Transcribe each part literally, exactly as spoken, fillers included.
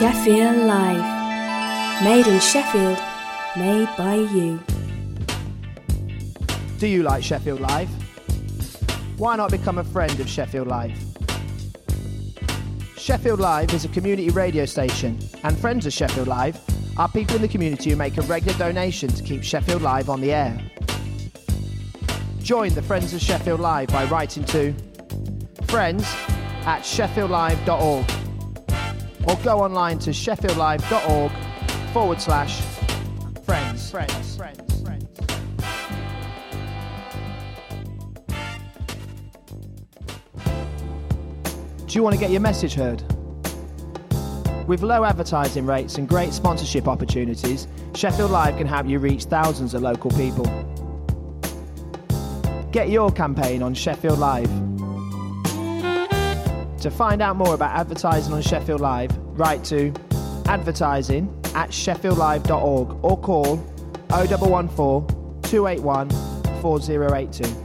Sheffield Live. Made in Sheffield, made by you. Do you like Sheffield Live? Why not become a friend of Sheffield Live? Sheffield Live is a community radio station, and friends of Sheffield Live are people in the community who make a regular donation to keep Sheffield Live on the air. Join the Friends of Sheffield Live by writing to friends at sheffield live dot org or go online to sheffield live dot org forward slash friends. Friends. Friends. Friends. Do you want to get your message heard? With low advertising rates and great sponsorship opportunities, Sheffield Live can help you reach thousands of local people. Get your campaign on Sheffield Live. To find out more about advertising on Sheffield Live, write to advertising at sheffield live dot org or call oh one one four, two eight one, four oh eight two.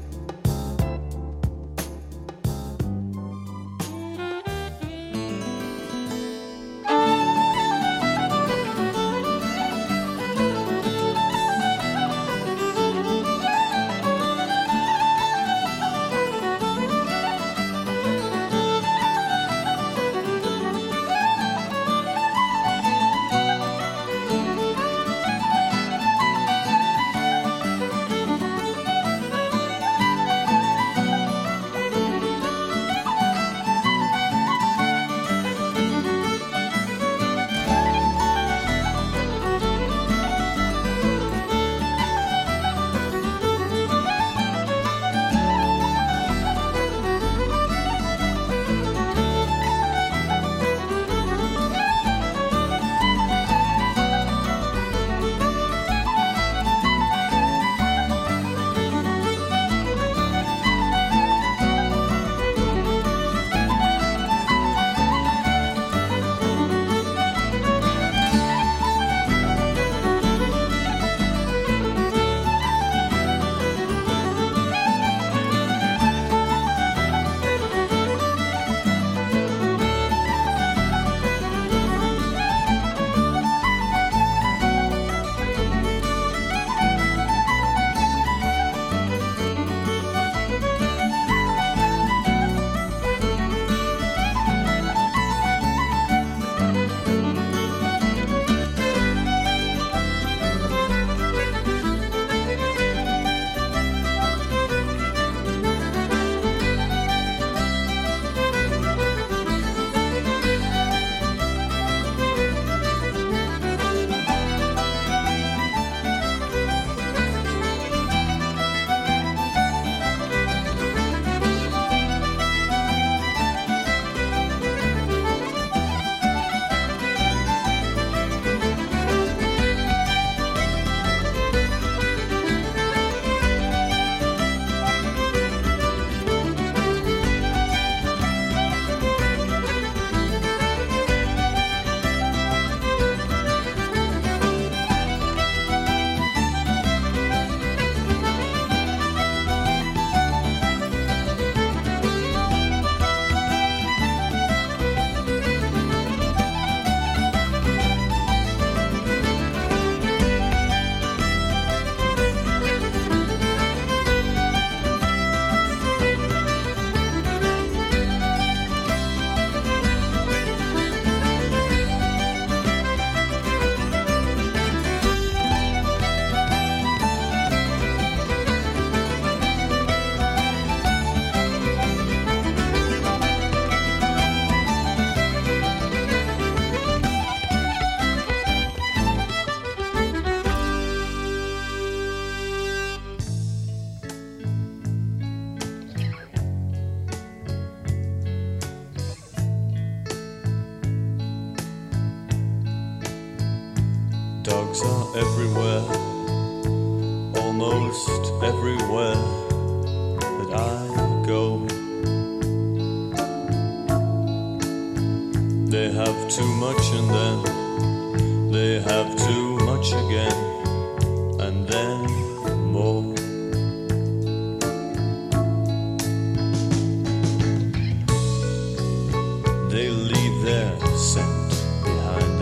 Dogs are everywhere, almost everywhere that I go. They have too much and then they have too much again, and then more. They leave their scent behind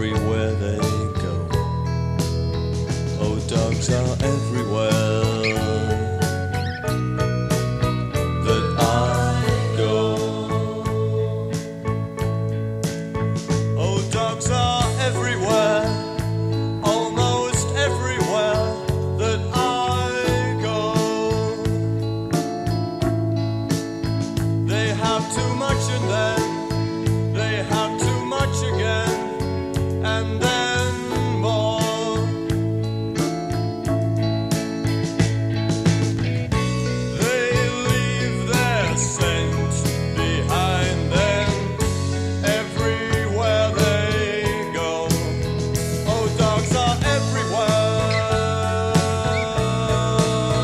everywhere they go. Oh, dogs are everywhere that I go. Oh, dogs are everywhere, almost everywhere that I go. They have too much and then they have too much again, and then more. They leave their scent behind them everywhere they go. Oh, dogs are everywhere.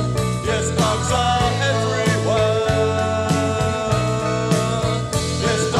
Yes, dogs are everywhere. Yes,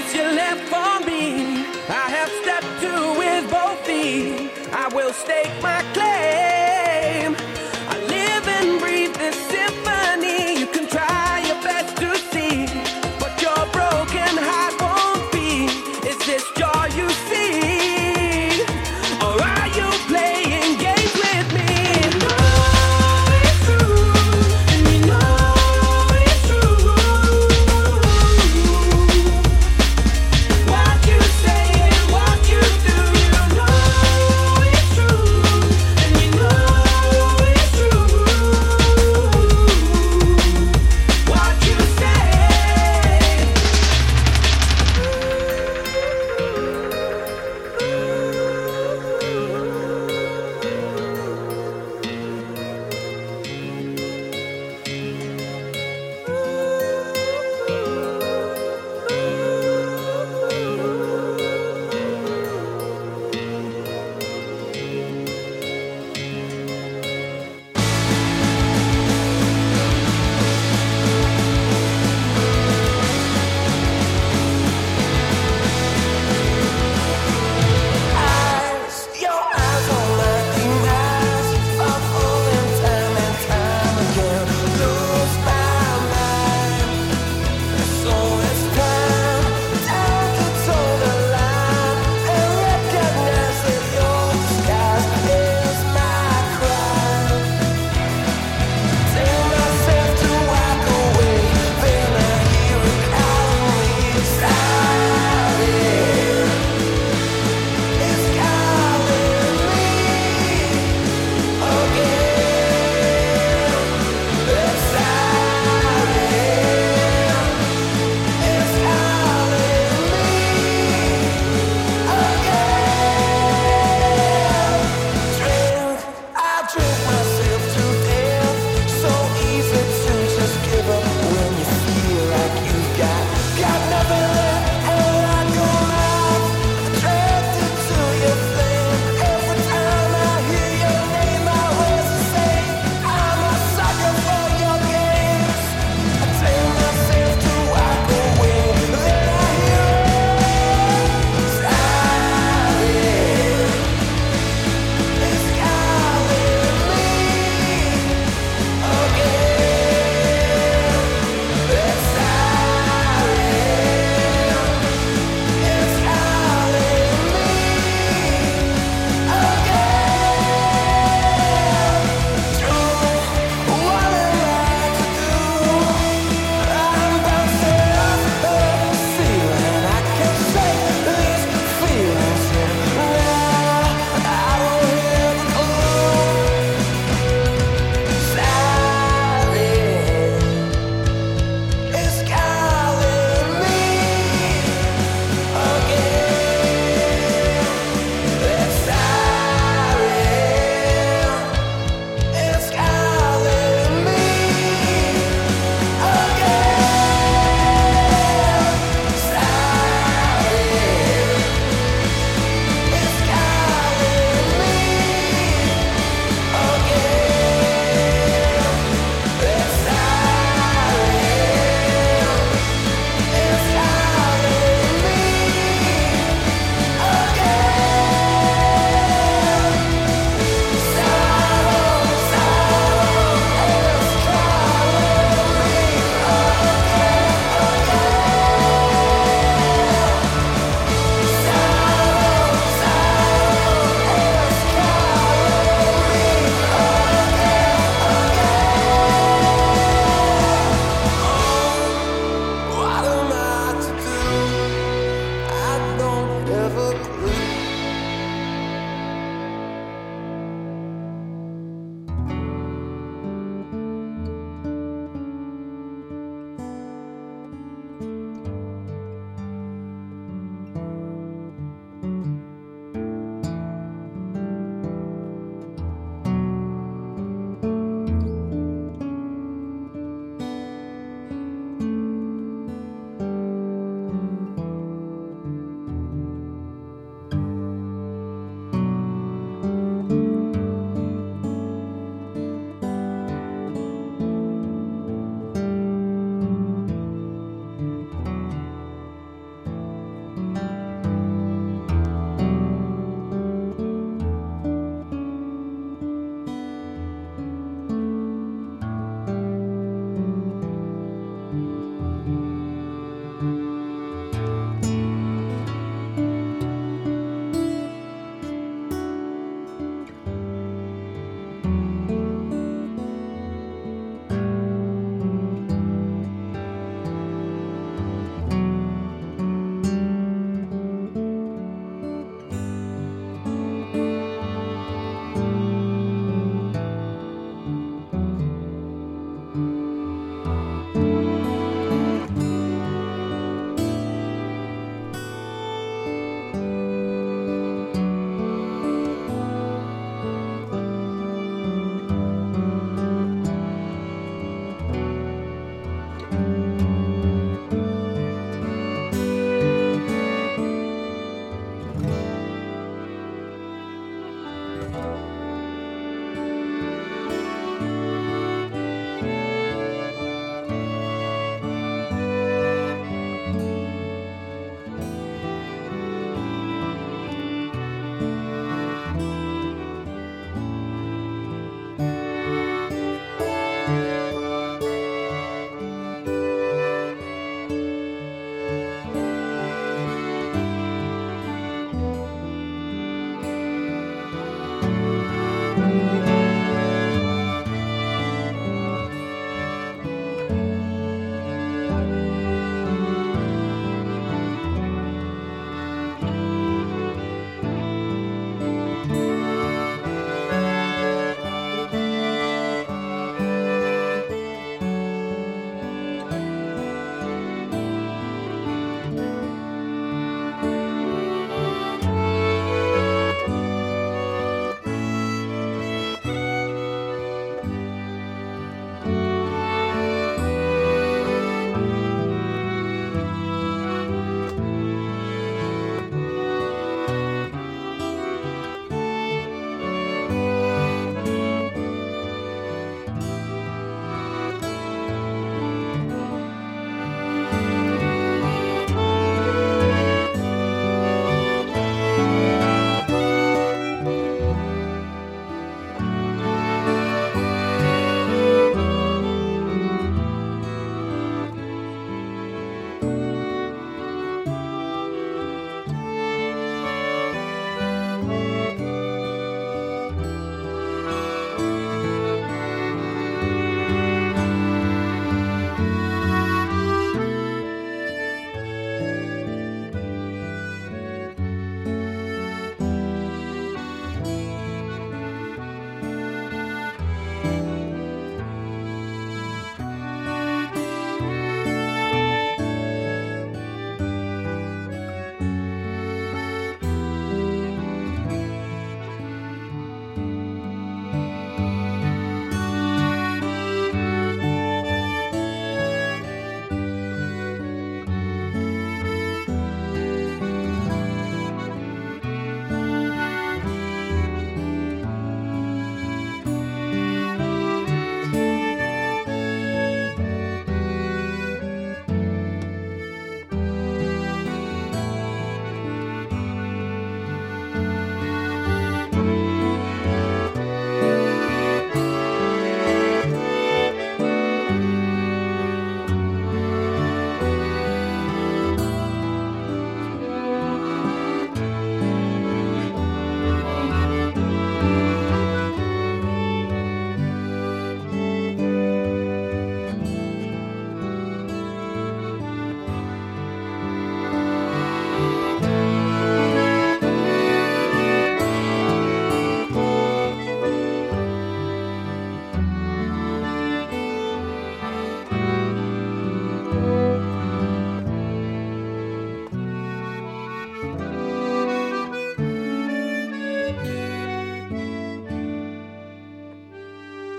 place you left for me, I have stepped to with both feet. I will stake my claim. I live and breathe this symphony. You can try your best to see, but your broken heart won't be. Is this joy you see, or are you playing games with me? You know it's true, and you know it's true. What you say and what you do, you know it's true,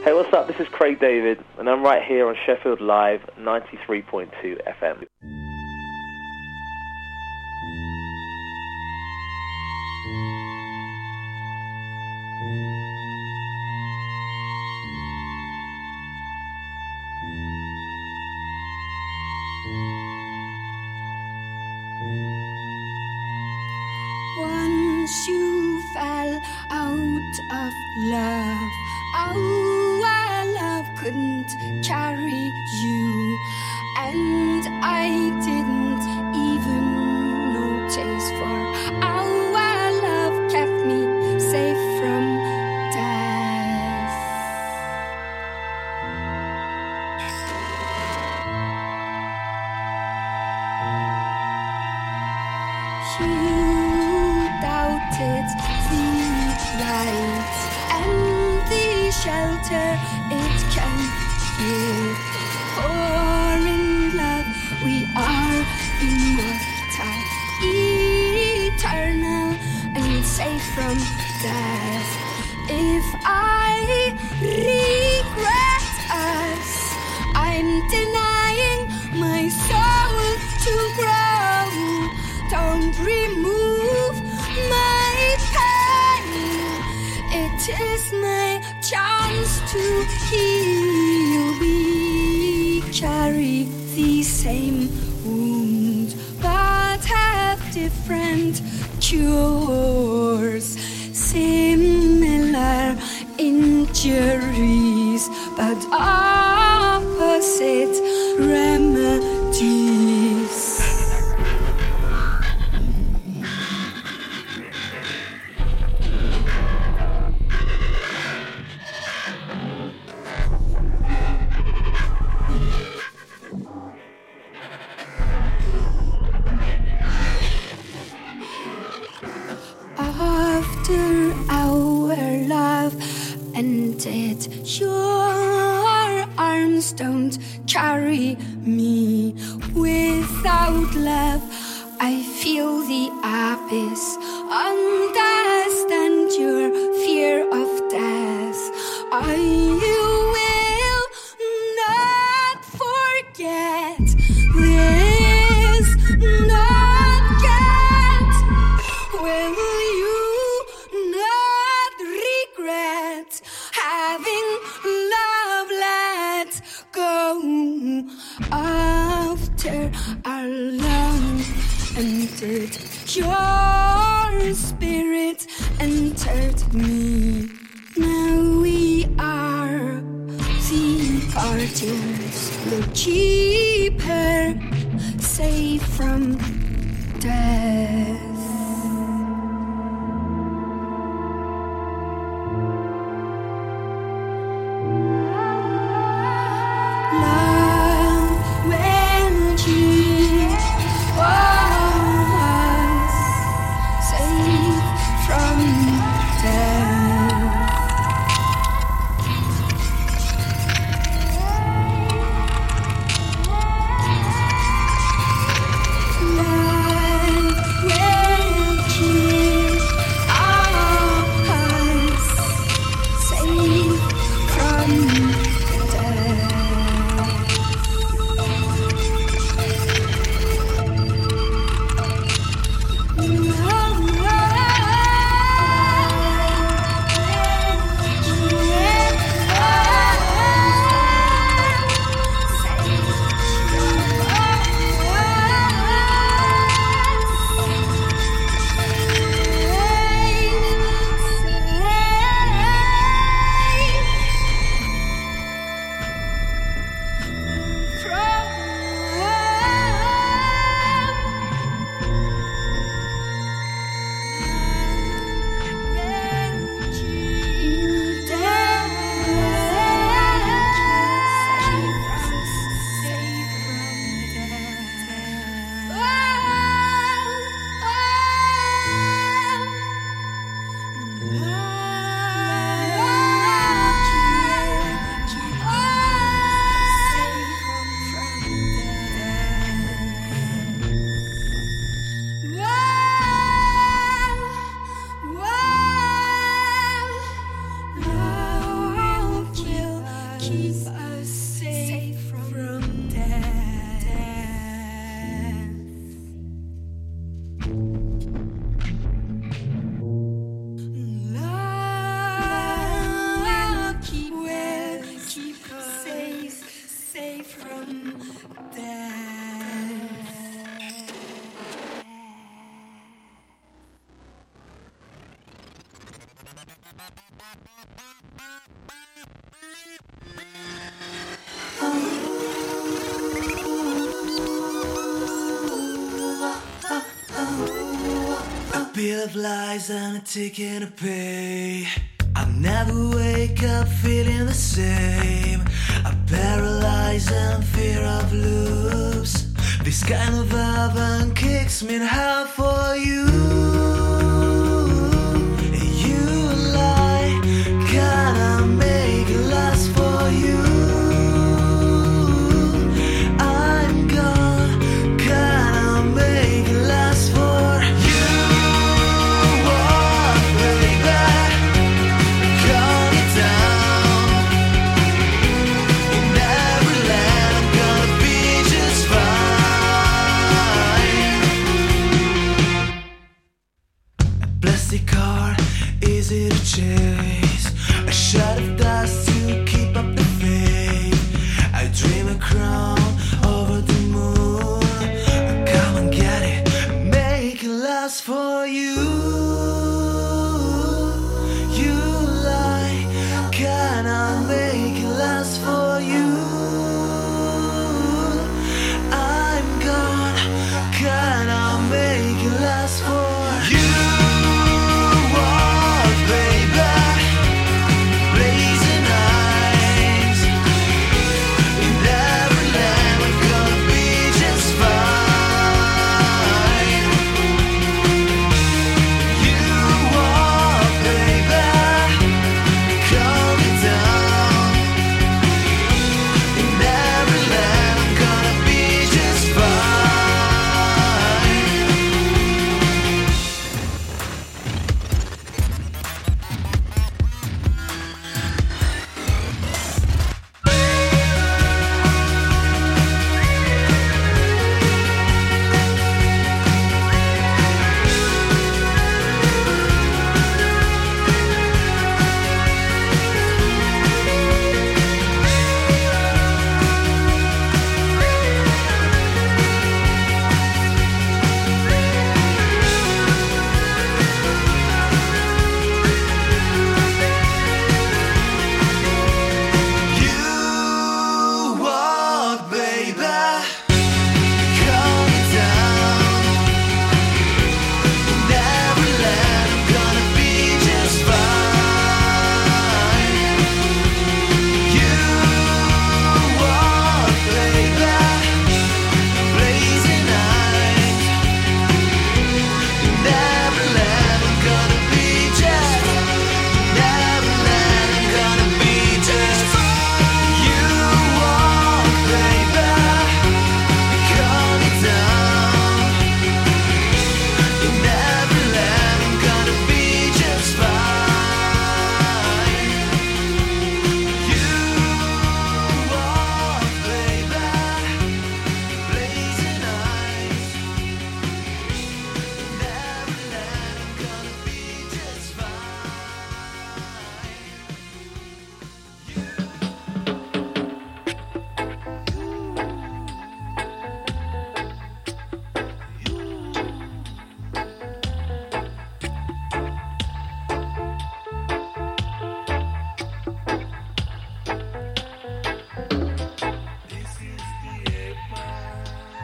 Hey, what's up? This is Craig David, and I'm right here on Sheffield Live ninety-three point two F M. Once you fell out of love, our love couldn't carry you, and I didn't even notice, for our love kept me safe from death. You doubted the light and the shelter it can give, for in love we are immortal, eternal, and safe from death. If I regret us, I'm denying my soul to grow. Don't remove my pain, it is my chance to heal. We carry the same wound, but have different cures. Similar injuries, but opposite remedies. After our love ended, your arms don't carry me. Without love, I feel the abyss. Understand your fear of death. I will not forget this, not get. Will you not regret having love let go? After our love ended, your spirit entered me. Now we are the parties, the keeper, safe from death. Where keep us safe from death. Love keep well, keep us safe, safe from death. A bill of lies and a ticket to pay. I'll never wake up feeling the same. I'm paralyzed and fear of lose. This kind of heaven kicks me in half for you. You lie, can I make it last for you? I'm gone, can I make it last for you? Oh, baby, calm it down. In every land I'm gonna be just fine. A plastic car, easy to chase. A shot of dust to keep up the faith. I dream a crown over the moon. Come and get it, make it last for you. You lie, can I make it last for you? I'm gone, can I make it last for you? Oh, baby, blazing eyes. In every land we're gonna be just fine. You walk, baby, calm it down. In every land I'm gonna be just fine. You walk, baby, calm it down. In every land I'm gonna be just fine. You walk, baby, blazing eyes. In every land I'm gonna be just. In every land I'm gonna be just. You walk, baby, calm it down. In every land I'm gonna be just fine. You walk, baby, blazing eyes. In every land I'm gonna be just This is the ape-man,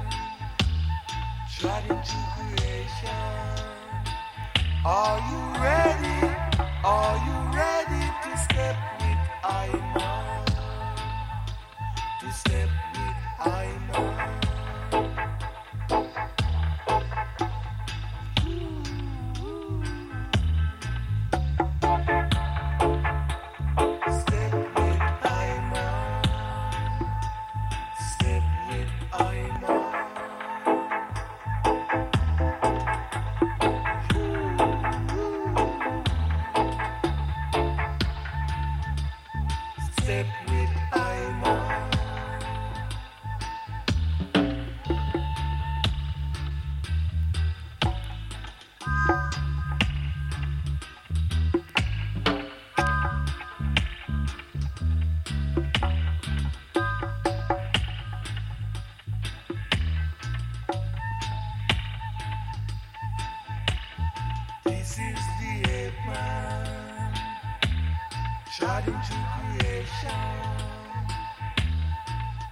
trod into creation. Are you ready? Are you ready to step with Iman? To step with Iman. Step with Iman. Step with Iman. Step with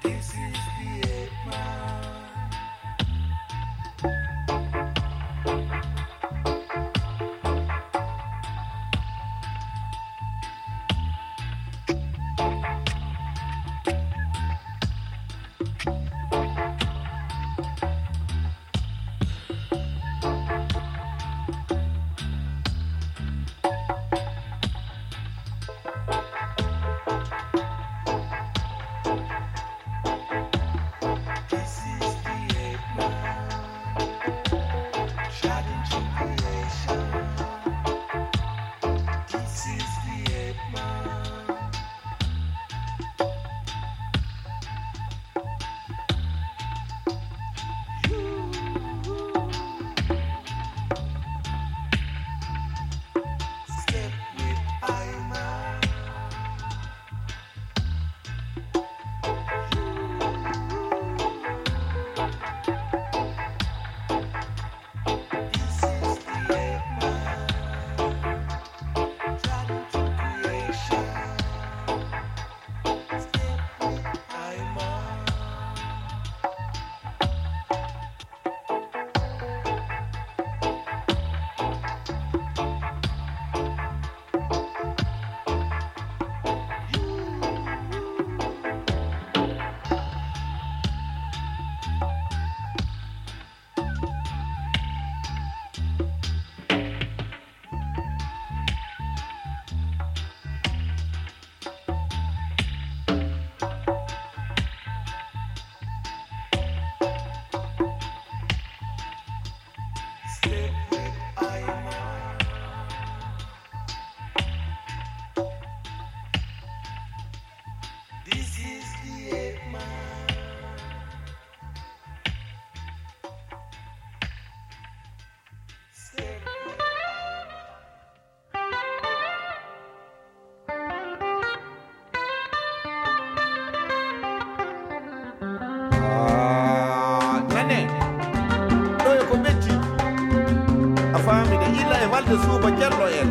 walde suuba jallo en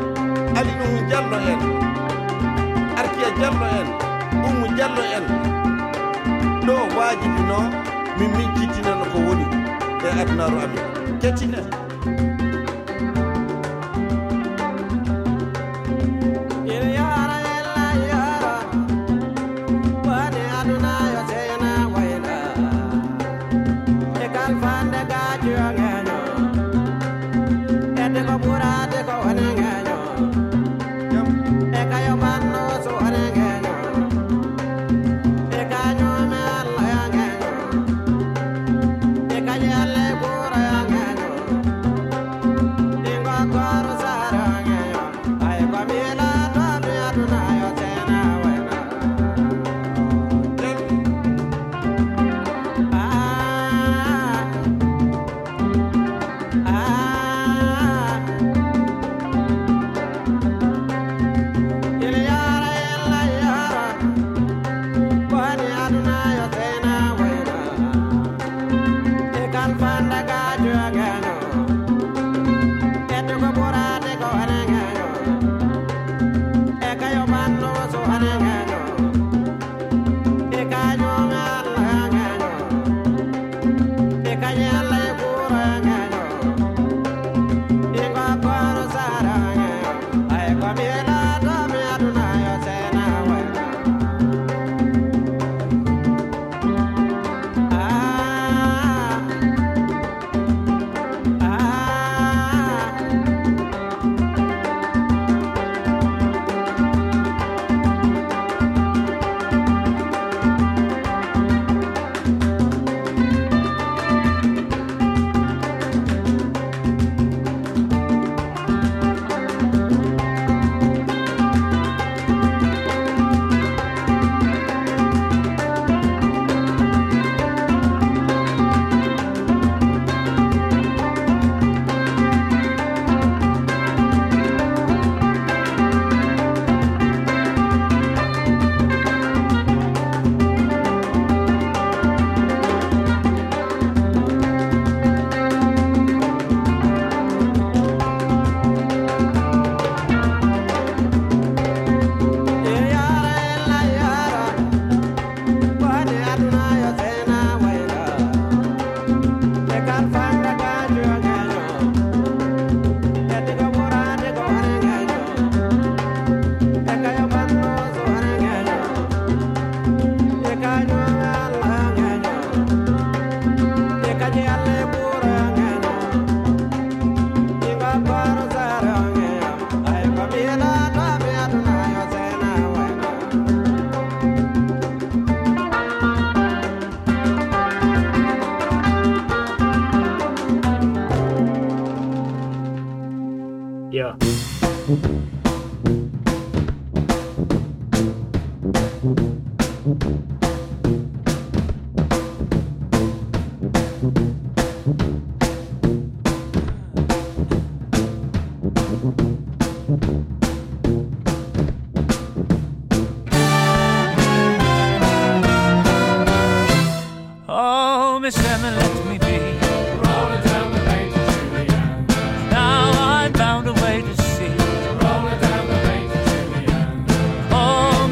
ali nuhu jallo en arkiya jallo en ummu jallo en ɗo wajibino min min kittinano ko woni e adnaru amin kettine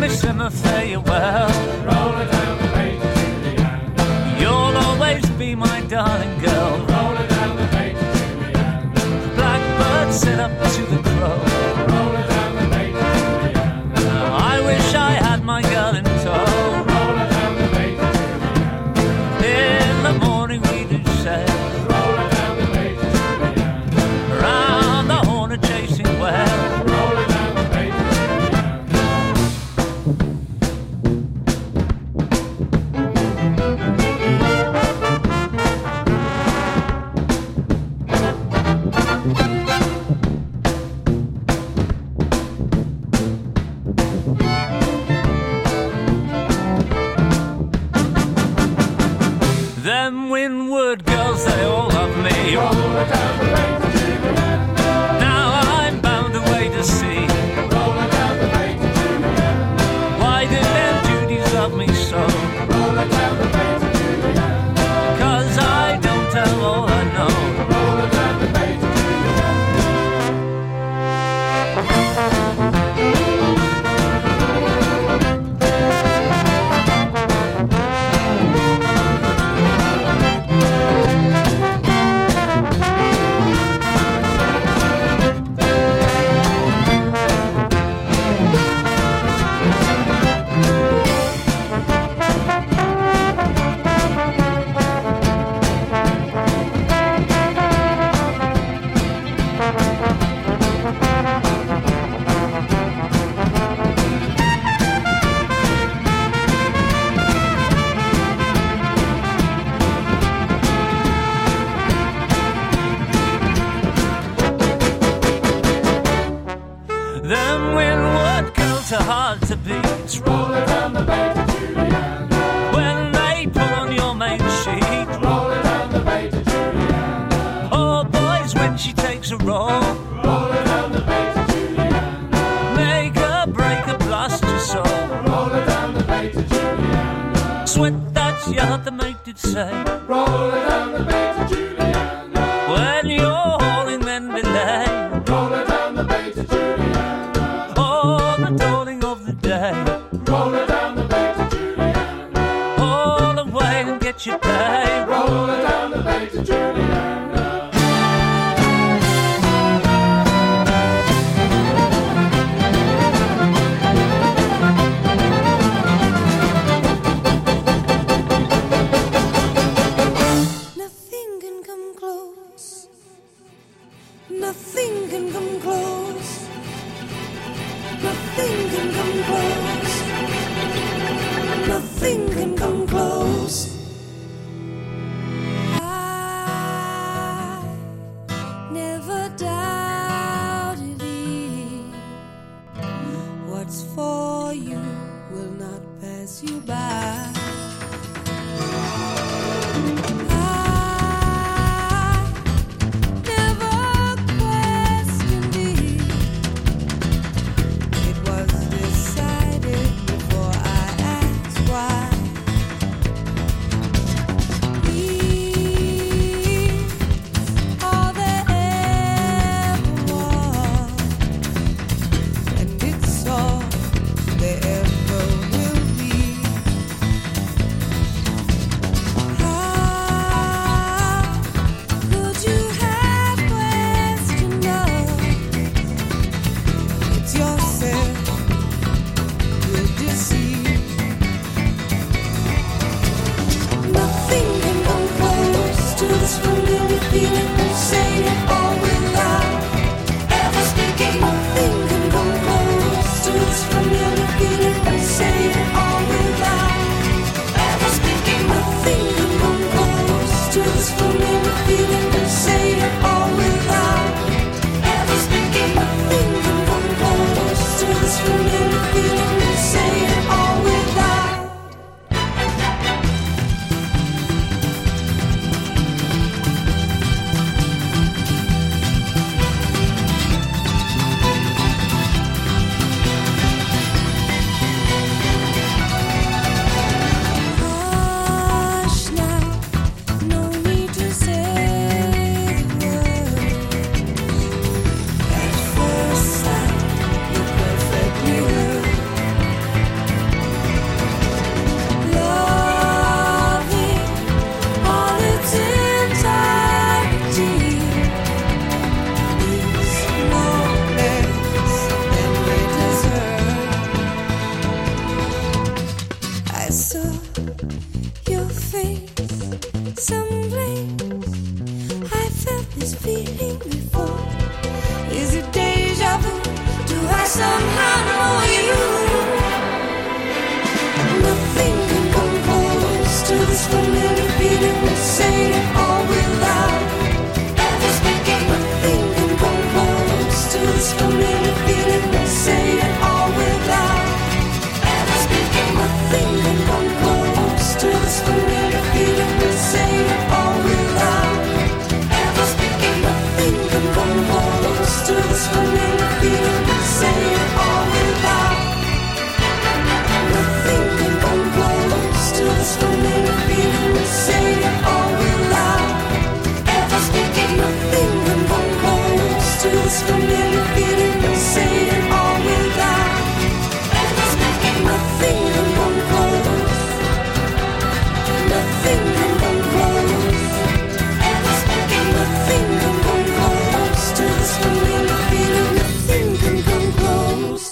promise him a farewell. Roll it down the page to Juliana. You'll always be my darling girl. Roll it down the page to Juliana. The blackbird said up to the crow. Roll it down the page to Juliana. Now I wish I had my girl in tow. Roll it down the page to Juliana. In the morning we do say. Roll it down the page to Juliana. Round the horn chasing well. Roll it down the page to them windward girls, they all love me. Roll it down the page to Juliana. Now I'm bound away to sea. Roll it down the page to Juliana. Why did them Judies love me so? Roll it down the page to Juliana. Cause I don't tell all I know. Roll it down the page to them windward girls are hard to beat. Roll it down the bay to Juliana. When they pull on your main sheet. Roll it down the bay to Juliana. Oh boys, when she takes a roll. Roll it down the bay to Juliana. Make her break a blast your soul. Roll it down the bay to Juliana. Sweat that's your heart, the mate did say. Roll it down the bay to Juliana. When you're hauling men belay. Roll it down the bay to Juliana. Oh, the dawning of the day. Roll it down the bay to Juliana. Haul away and get your pay. Roll it down the bay to Juliana. Nothing can come close. Nothing can come close. Nothing can come close. Nothing can come close. I never doubted it. What's for you will not pass you by. Say it all your face someplace. I felt this feeling before. Is it deja vu? Do I somehow know you? Nothing can come close to this familiar feeling. We say it all without ever speaking. Nothing can come close to this familiar feeling. We say it all without ever speaking. Nothing can come close to this familiar feeling. We say it all without ever speaking. Nothing can come close to this familiar feeling. We say it all without. Nothing can come close to this familiar feeling. We say it all without ever speaking. Nothing can come close to this familiar feeling. We say it all without ever speaking. Nothing can come close. Nothing can come close. Ever speaking. Nothing can come close to this familiar feeling. Nothing can come close.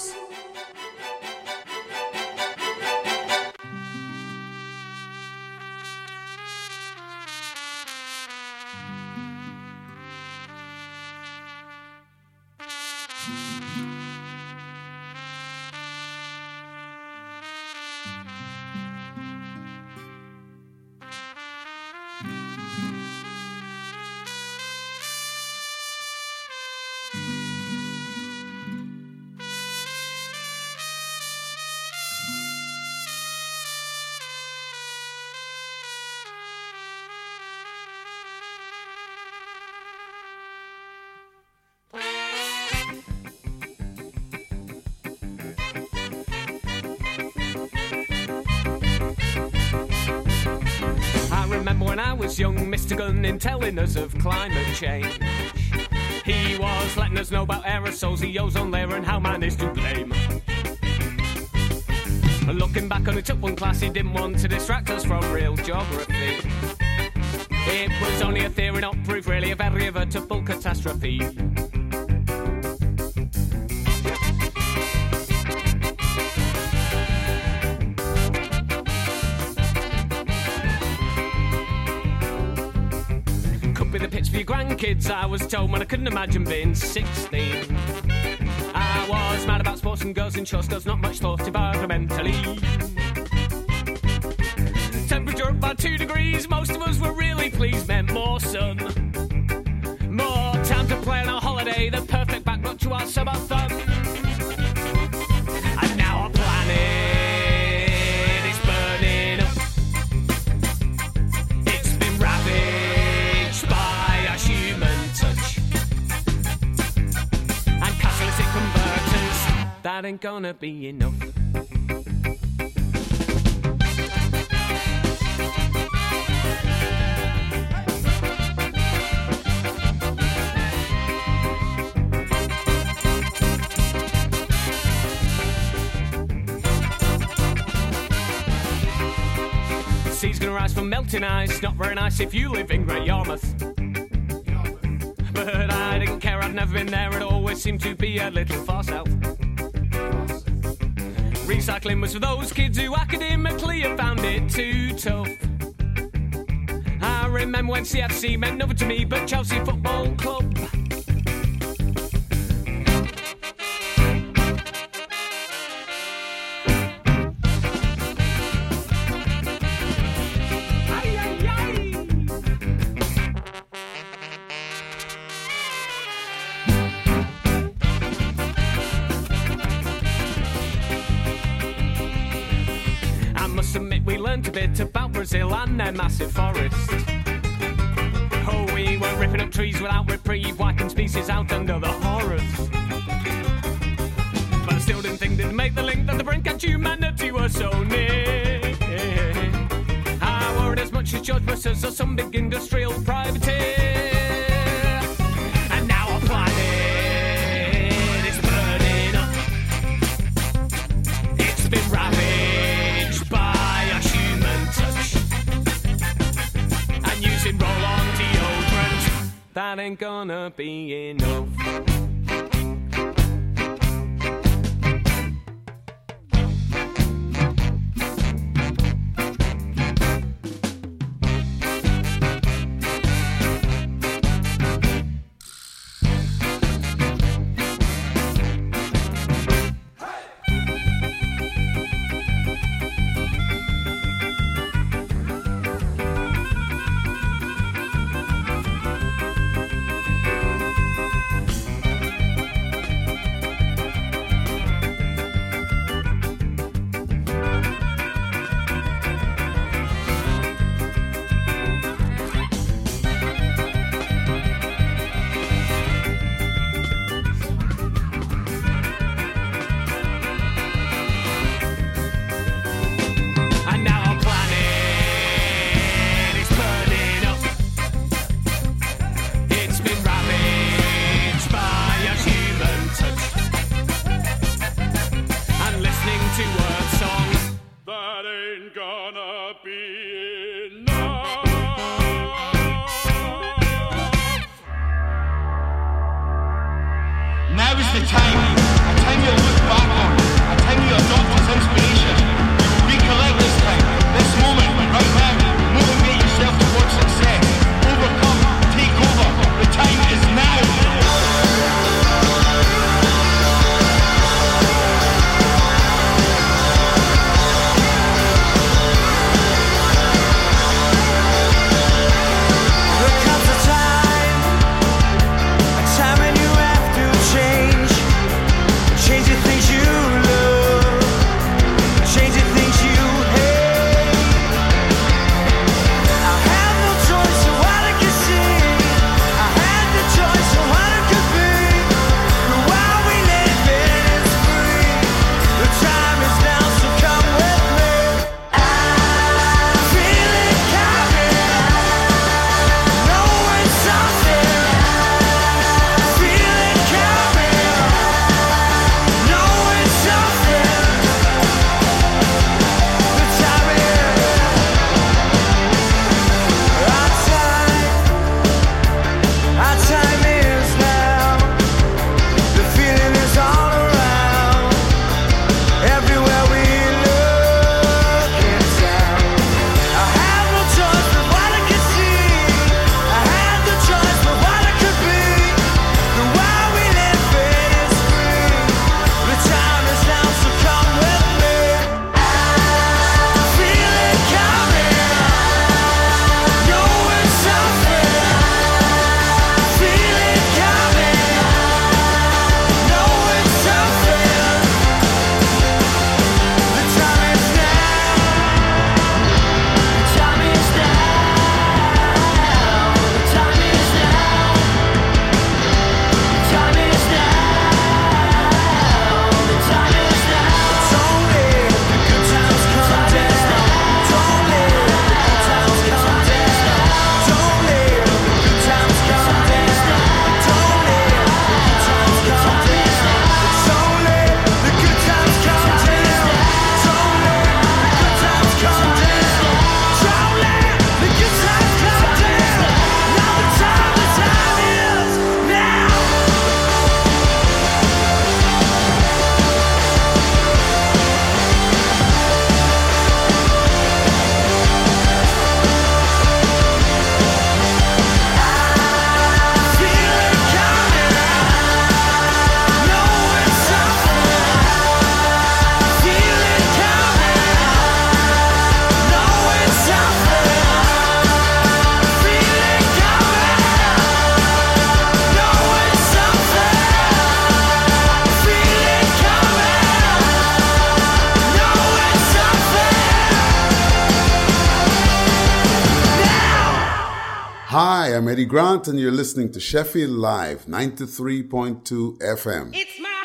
Remember when I was young, Mister Gunning telling us of climate change. He was letting us know about aerosols, the ozone layer and how man is to blame. And looking back on it, took one class, he didn't want to distract us from real geography. It was only a theory, not proof really of every irreversible catastrophe. Be the pitch for your grandkids, I was told when I couldn't imagine being sixteen. I was mad about sports and girls and chores, cause not much thought environmentally. Temperature up by two degrees, most of us were really pleased, meant more sun. More time to play on our holiday, the perfect backdrop to our summer fun. And now our planet is burning up. It's been ravaged by a human touch. And catalytic converters, that ain't gonna be enough. Sea's gonna rise from melting ice, not very nice if you live in Great Yarmouth. But I didn't care, I'd never been there, it always seemed to be a little far south. Recycling was for those kids who academically had found it too tough. I remember when C F C meant nothing to me but Chelsea Football Club. A bit about Brazil and their massive forest. Oh, we were ripping up trees without reprieve, wiping species out under the horrors. But I still didn't think they'd make the link that the brink and humanity were so near. I worried as much as George Bush's or some big industrial privateer. And now our planet is burning up. It's been ravaged by using roll-on deodorant, that ain't gonna be enough. is the time, a time you'll look back on, a time you adopt as inspiration. You will recollect this time, this moment, right now. Motivate yourself towards success. Overcome, take over. The time is now. Hi, I'm Eddie Grant, and you're listening to Sheffield Live, ninety-three point two F M. It's my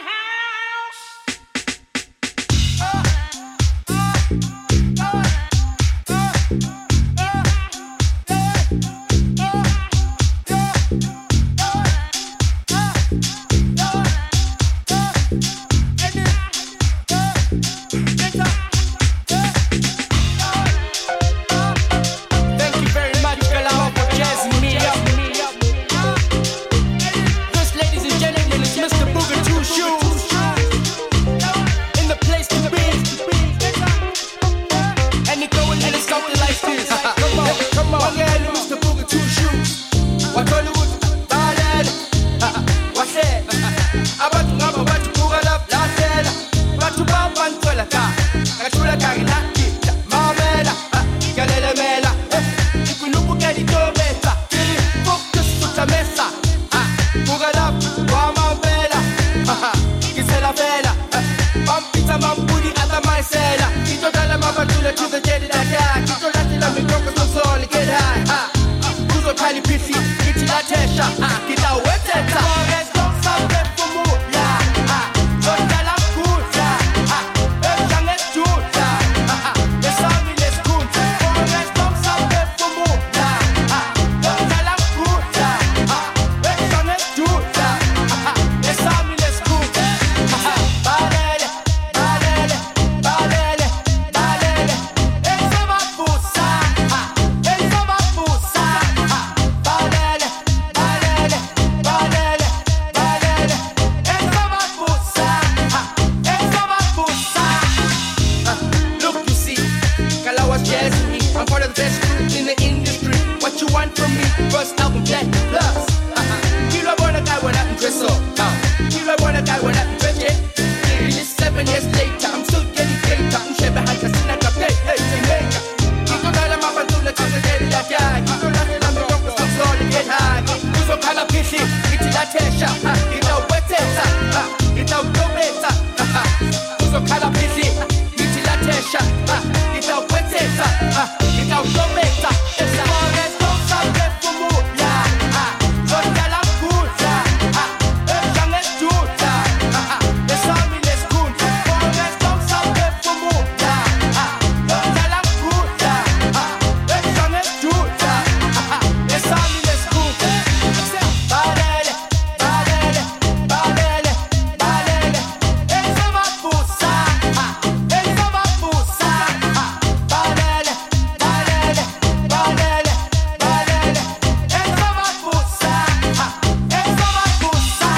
best group in the industry. What you want from me? First album, Black Plus. Kilo wanna guy when I dress up. Kilo wanna guy when I dress it. It's seven years later, I'm still getting paid. I'm shit behind the scene, I got paid. Hey, hey, hey. Kiko na lang mapatulad sa nagay la guy. Kiko na lang mapatulad sa solid get high. Kuso kala pishi, iti la tesha. Itaw wetesa, itaw gomesa. Kuso kala pishi, iti la tesha. Itaw wetesa, itaw gomesa. Esa forest don't sound good for more. Yeah, so kala kuta. Esa nges tuta. Esa mi les kuta. Forest don't sound good for more. Yeah, so kala kuta. Esa nges tuta. Esa mi les kuta. Balele, balele, balele, balele. Esa va pusa. Esa va pusa. Balele, balele, balele, balele. Esa va pusa. Esa va pusa.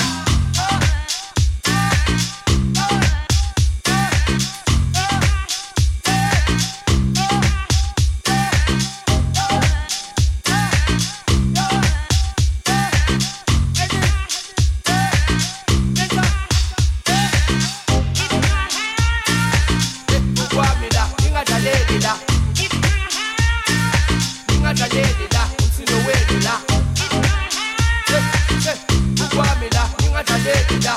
Guamila, ingadalelila. Ingadalelila, usinowedila. Guamila, ingadalelila.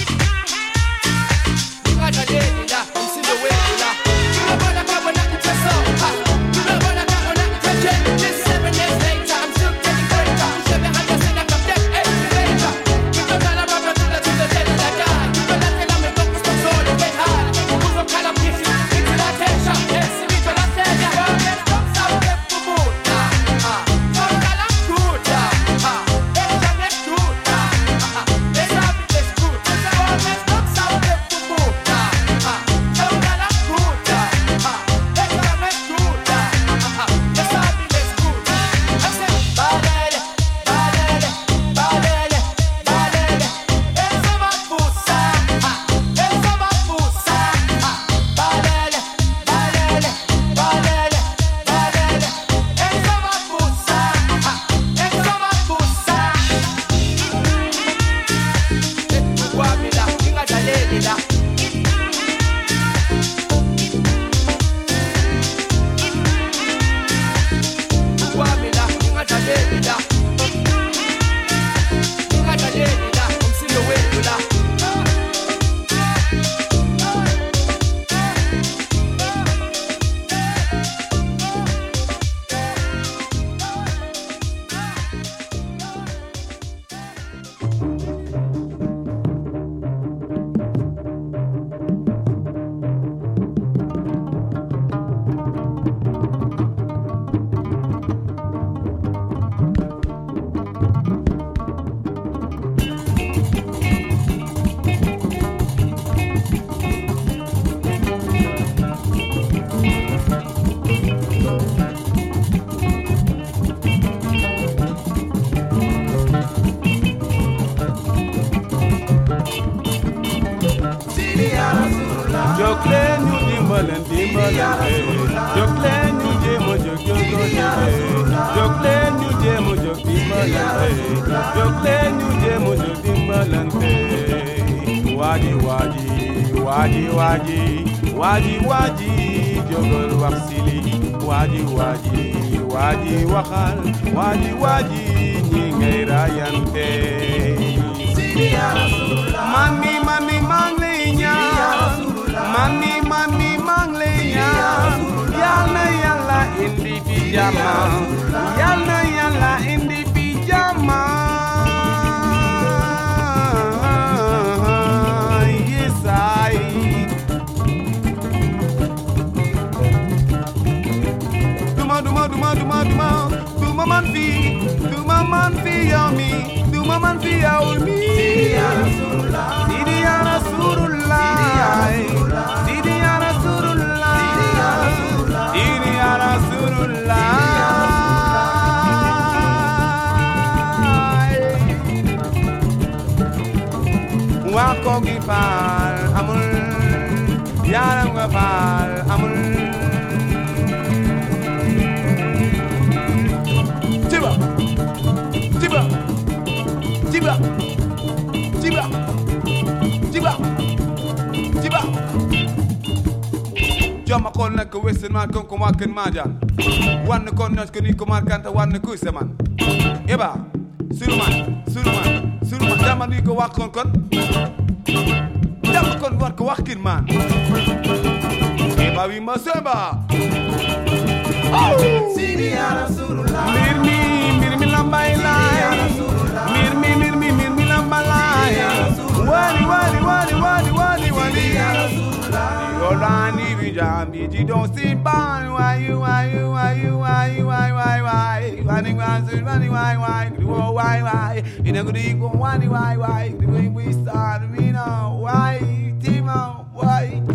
Ingadalelila, usinowedila. You know what I got when I can dress up. You know what I got when I can touch it. Just seven years later, I'm still getting greater. I'm still behind the scene, I got that elevator. You know that I'm up to the to the dead of that guy. You know that I'm a focus on soul and get high. Who's a kind of piece? Into that tension. Yes, we can tell ya. Forest don't sound good for more. So kala kuta. Esa nges tuta. Esa mi les kuta. Forest don't sound good for more. So kala kuta. Esa nges tuta. Esa mi les kuta. I said balele, balele, balele, balele. Esa va pusa. Esa va pusa. Balele, balele, balele, balele. Esa va pusa. Esa va pusa. Guamila, ingadalelila. Guamila, ingadalelila. Ingadalelila, umsinowedila. Joklen ñu dimbalan dimbalan Joklen ñu jéema jóg jóg Joklen ñu jéema jóg dimbalan Joklen ñu jéema jóg dimbalan Waji waji waji waji waji waji jógal wax sili waji waji waji waxal waji waji ñi ngay rayante Mani mani manglinya Mani mani manglinya Yalla yalla indi pijama Yalla yalla indi pijama Yes I Duma duma duma duma duma Duma man fi Duma man fi yami Duma man fi yaumi Sidi ya Rasulullah Sidi ya Rasulullah Sidi ya Rasulullah Sidi ya Rasulullah Wako gifal amul Yaram gafal amul kon nak western man kon ko wakken majan wan kon nak ni ko man kanta wan ko seman eba sulman sulman sulman jamani ko wakkon kon jam kon war ko wakkin man eba wi ma seba Sidi ya Rasulullah mirmi mirmi lambaila mirmi mirmi mirmi lambaila wali wali wali wali wali wali ya Rasulullah Yolani bijambi ji don't see ban why you why you why you why you why why why running round running why why why why why you know go go why why why we we start we know why Timo why